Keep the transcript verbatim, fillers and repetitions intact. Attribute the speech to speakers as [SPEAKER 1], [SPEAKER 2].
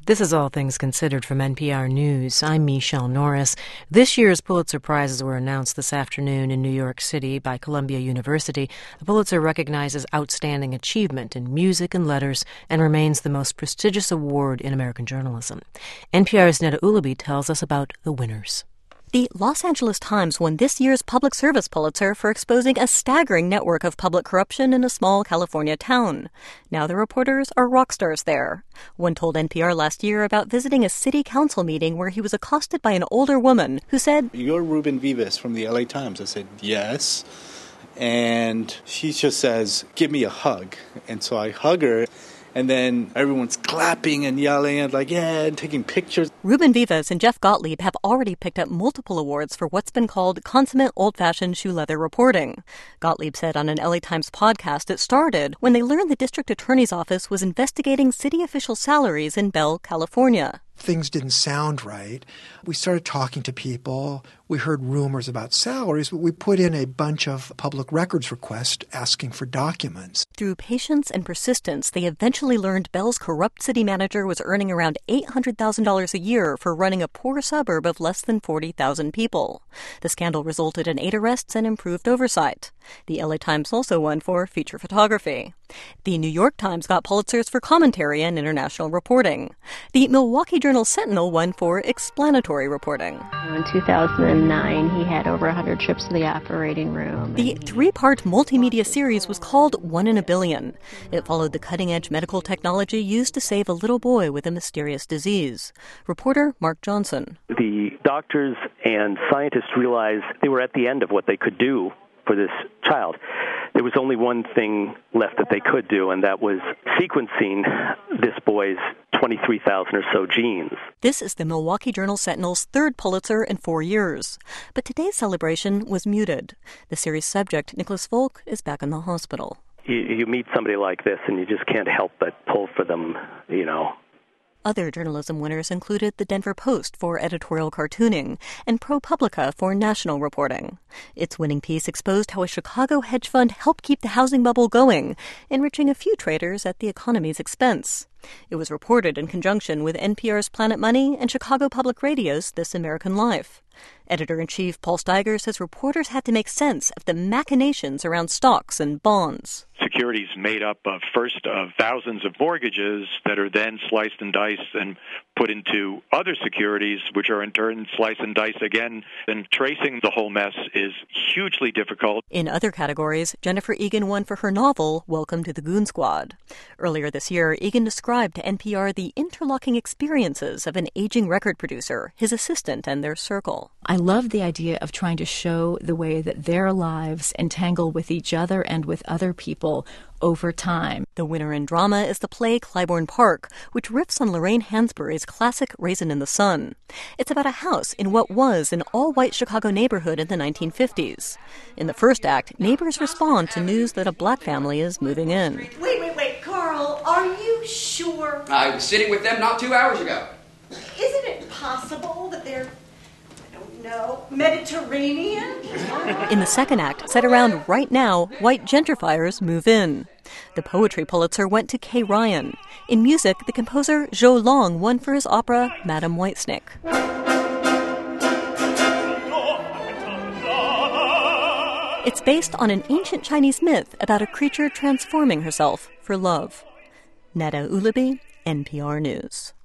[SPEAKER 1] This is All Things Considered from N P R News. I'm Michelle Norris. This year's Pulitzer Prizes were announced this afternoon in New York City by Columbia University. The Pulitzer recognizes outstanding achievement in music and letters and remains the most prestigious award in American journalism. N P R's Neda Ulaby tells us about the winners.
[SPEAKER 2] The Los Angeles Times won this year's Public Service Pulitzer for exposing a staggering network of public corruption in a small California town. Now the reporters are rock stars there. One told N P R last year about visiting a city council meeting where he was accosted by an older woman who said,
[SPEAKER 3] "You're Ruben Vivas from the L A Times." I said, "Yes." And she just says, "Give me a hug." And so I hug her. And then everyone's clapping and yelling and like, yeah, and taking pictures.
[SPEAKER 2] Ruben Vivas and Jeff Gottlieb have already picked up multiple awards for what's been called consummate old-fashioned shoe leather reporting. Gottlieb said on an L A Times podcast it started when they learned the district attorney's office was investigating city official salaries in Bell, California.
[SPEAKER 4] Things didn't sound right. We started talking to people. We heard rumors about salaries, but we put in a bunch of public records requests asking for documents.
[SPEAKER 2] Through patience and persistence, they eventually learned Bell's corrupt city manager was earning around eight hundred thousand dollars a year for running a poor suburb of less than forty thousand people. The scandal resulted in eight arrests and improved oversight. The L A Times also won for feature photography. The New York Times got Pulitzers for commentary and international reporting. The Milwaukee Journal Sentinel won for explanatory reporting.
[SPEAKER 5] In two thousand nine, he had over one hundred trips to the operating room.
[SPEAKER 2] The three-part multimedia series was called One in a Billion. It followed the cutting-edge medical technology used to save a little boy with a mysterious disease. Reporter Mark Johnson.
[SPEAKER 6] The doctors and scientists realized they were at the end of what they could do for this child. There was only one thing left that they could do, and that was sequencing this boy's twenty-three thousand or so genes.
[SPEAKER 2] This is the Milwaukee Journal Sentinel's third Pulitzer in four years. But today's celebration was muted. The series' subject, Nicholas Volk, is back in the hospital.
[SPEAKER 6] You, you meet somebody like this, and you just can't help but pull for them, you know.
[SPEAKER 2] Other journalism winners included the Denver Post for editorial cartooning and ProPublica for national reporting. Its winning piece exposed how a Chicago hedge fund helped keep the housing bubble going, enriching a few traders at the economy's expense. It was reported in conjunction with N P R's Planet Money and Chicago Public Radio's This American Life. Editor-in-Chief Paul Steiger says reporters had to make sense of the machinations around stocks and bonds.
[SPEAKER 7] Securities made up of first of thousands of mortgages that are then sliced and diced and put into other securities, which are in turn sliced and diced again. And tracing the whole mess is hugely difficult.
[SPEAKER 2] In other categories, Jennifer Egan won for her novel, Welcome to the Goon Squad. Earlier this year, Egan described to N P R the interlocking experiences of an aging record producer, his assistant, and their circle.
[SPEAKER 8] I love the idea of trying to show the way that their lives entangle with each other and with other people over time.
[SPEAKER 2] The winner in drama is the play Clybourne Park, which riffs on Lorraine Hansberry's classic Raisin in the Sun. It's about a house in what was an all-white Chicago neighborhood in the nineteen fifties. In the first act, neighbors respond to news that a black family is moving in.
[SPEAKER 9] Wait, wait, wait, Carl, are you sure?
[SPEAKER 10] I was sitting with them not two hours ago.
[SPEAKER 9] Isn't it possible that they're, I don't know, Mediterranean?
[SPEAKER 2] In the second act, set around right now, white gentrifiers move in. The Poetry Pulitzer went to Kay Ryan. In music, the composer Zhou Long won for his opera Madame Whitesnake. It's based on an ancient Chinese myth about a creature transforming herself for love. Neda Ulaby, N P R News.